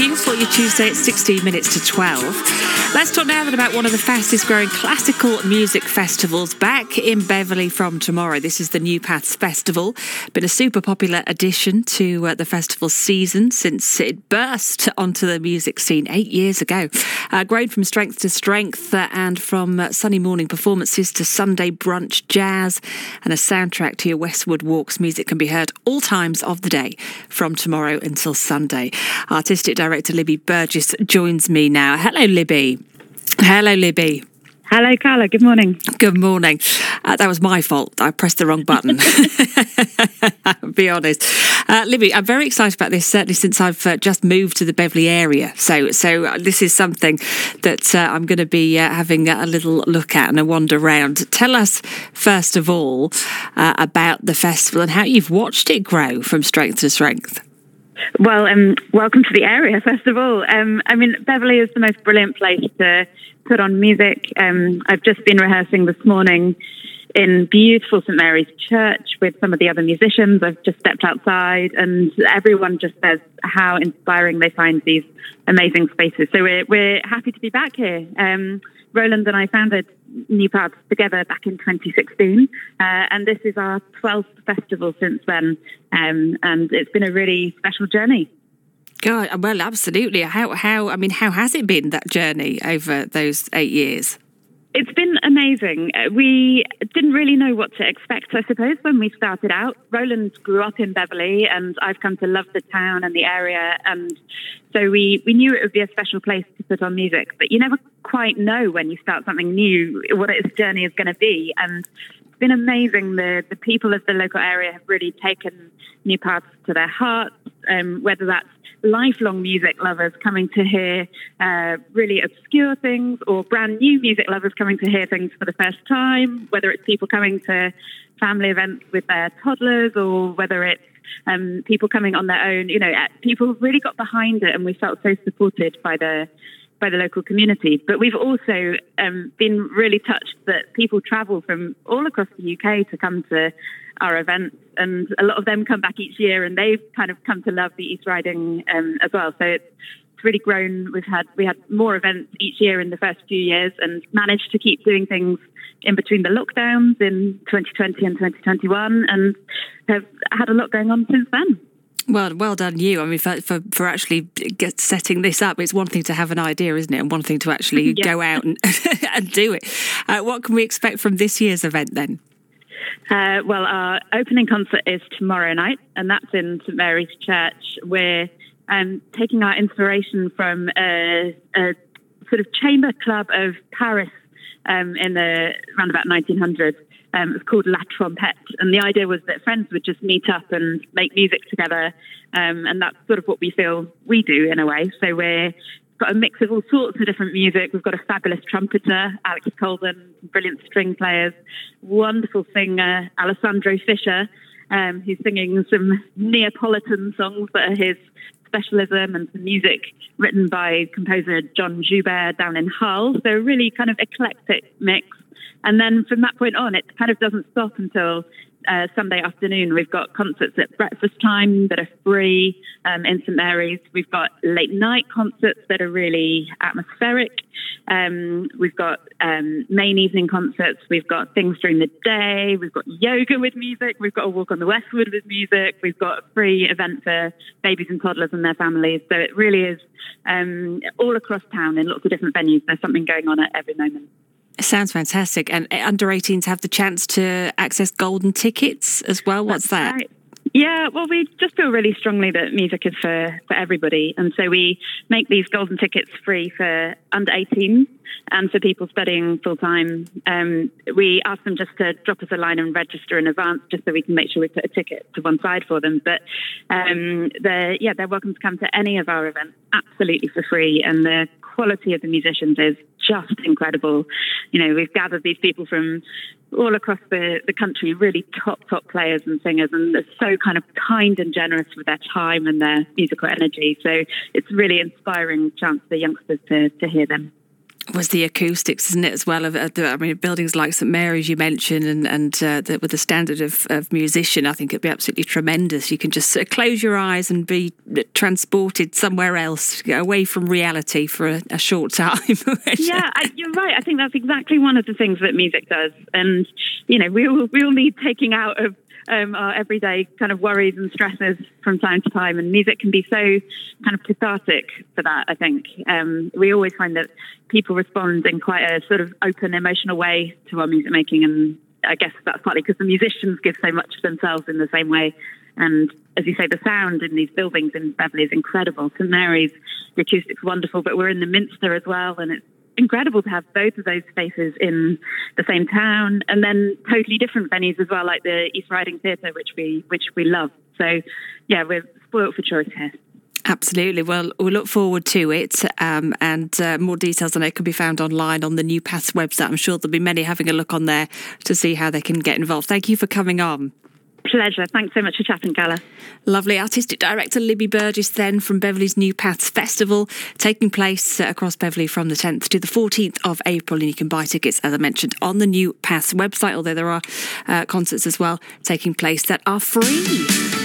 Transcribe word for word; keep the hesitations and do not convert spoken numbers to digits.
you for your Tuesday at sixteen minutes to twelve. Let's talk now then about one of the fastest growing classical music festivals back in Beverley from tomorrow. This is the New Paths Festival. Been a super popular addition to uh, the festival season since it burst onto the music scene eight years ago. Uh, grown from strength to strength uh, and from uh, Sunday morning performances to Sunday brunch jazz and a soundtrack to your Westwood Walks, music can be heard all times of the day from tomorrow until Sunday. Artistic Director Libby Burgess joins me now. Hello, Libby. Hello, Libby. Hello, Carla. Good morning. Good morning. Uh, that was my fault. I pressed the wrong button. I'll be honest. Uh, Libby, I'm very excited about this, certainly since I've uh, just moved to the Beverley area. So so uh, this is something that uh, I'm going to be uh, having a little look at and a wander around. Tell us, first of all, uh, about the festival and how you've watched it grow from strength to strength. Well, um, welcome to the area, first of all. Um, I mean, Beverley is the most brilliant place to put on music. Um, I've just been rehearsing this morning in beautiful St Mary's Church with some of the other musicians. I've just stepped outside and everyone just says how inspiring they find these amazing spaces. So we're, we're happy to be back here. Um, Roland and I founded New Paths together back in twenty sixteen, uh, and this is our twelfth festival since then, um, and it's been a really special journey. God, well, absolutely. How, how, I mean, how has it been, that journey over those eight years? It's been amazing. We didn't really know what to expect, I suppose, when we started out. Roland grew up in Beverley and I've come to love the town and the area. And so we, we knew it would be a special place to put on music, but you never quite know when you start something new what its journey is going to be. And it's been amazing. The, the people of the local area have really taken New Paths to their hearts, um, whether that's lifelong music lovers coming to hear uh, really obscure things, or brand new music lovers coming to hear things for the first time, whether it's people coming to family events with their toddlers, or whether it's um, people coming on their own. You know, people really got behind it and we felt so supported by the by the local community. But we've also um, been really touched that people travel from all across the U K to come to our events, and a lot of them come back each year and they've kind of come to love the East Riding um, as well. So it's, it's really grown. We've had we had more events each year in the first few years and managed to keep doing things in between the lockdowns in twenty twenty and twenty twenty-one, and have had a lot going on since then. Well, well done you. I mean, for for, for actually get, setting this up, it's one thing to have an idea, isn't it? And one thing to actually yeah. go out and, and do it. Uh, what can we expect from this year's event then? Uh, well, our opening concert is tomorrow night, and that's in St Mary's Church. We're um, taking our inspiration from a, a sort of chamber club of Paris um, in the around about nineteen hundred. Um, it's called La Trompette, and the idea was that friends would just meet up and make music together, um, and that's sort of what we feel we do in a way. So we're got a mix of all sorts of different music. We've got a fabulous trumpeter, Alex Colden, brilliant string players, wonderful singer, Alessandro Fischer, um, who's singing some Neapolitan songs that are his specialism, and some music written by composer John Joubert down in Hull. So really kind of eclectic mix. And then from that point on, it kind of doesn't stop until uh, Sunday afternoon. We've got concerts at breakfast time that are free um, in St Mary's. We've got late night concerts that are really atmospheric. Um, we've got um, main evening concerts. We've got things during the day. We've got yoga with music. We've got a walk on the Westwood with music. We've got a free event for babies and toddlers and their families. So it really is um, all across town in lots of different venues. There's something going on at every moment. It sounds fantastic. And under eighteens have the chance to access golden tickets as well. What's That's that? Right. Yeah, well, we just feel really strongly that music is for, for everybody. And so we make these golden tickets free for under eighteen and for people studying full-time. Um, we ask them just to drop us a line and register in advance just so we can make sure we put a ticket to one side for them. But um, they're, yeah, they're welcome to come to any of our events absolutely for free. And the quality of the musicians is just incredible. You know, we've gathered these people from all across the, the country, really top, top players and singers, and they're so kind of kind and generous with their time and their musical energy. So it's really inspiring chance for youngsters to, to hear them. was the acoustics, isn't it, as well? Of, of the, I mean, buildings like St Mary's you mentioned, and and uh, the, with the standard of, of musician, I think it'd be absolutely tremendous. You can just sort of close your eyes and be transported somewhere else, away from reality for a, a short time. Yeah, I, you're right. I think that's exactly one of the things that music does, and you know, we all we all need taking out of Um, our everyday kind of worries and stresses from time to time, and music can be so kind of cathartic for that. I think um, we always find that people respond in quite a sort of open, emotional way to our music making, and I guess that's partly because the musicians give so much of themselves in the same way. And as you say, the sound in these buildings in Beverley is incredible. St Mary's, the acoustic's wonderful, but we're in the Minster as well, and it's incredible to have both of those spaces in the same town, and then totally different venues as well, like the East Riding Theatre, which we which we love. So, yeah, we're spoiled for choice here. Absolutely. Well, we look forward to it, um, and uh, more details on it can be found online on the New Paths website. I'm sure there'll be many having a look on there to see how they can get involved. Thank you for coming on. Pleasure. Thanks so much for chatting, Gala. Lovely. Artistic Director Libby Burgess then from Beverley's New Paths Festival, taking place across Beverley from the tenth to the fourteenth of April, and you can buy tickets, as I mentioned, on the New Paths website, although there are uh, concerts as well taking place that are free.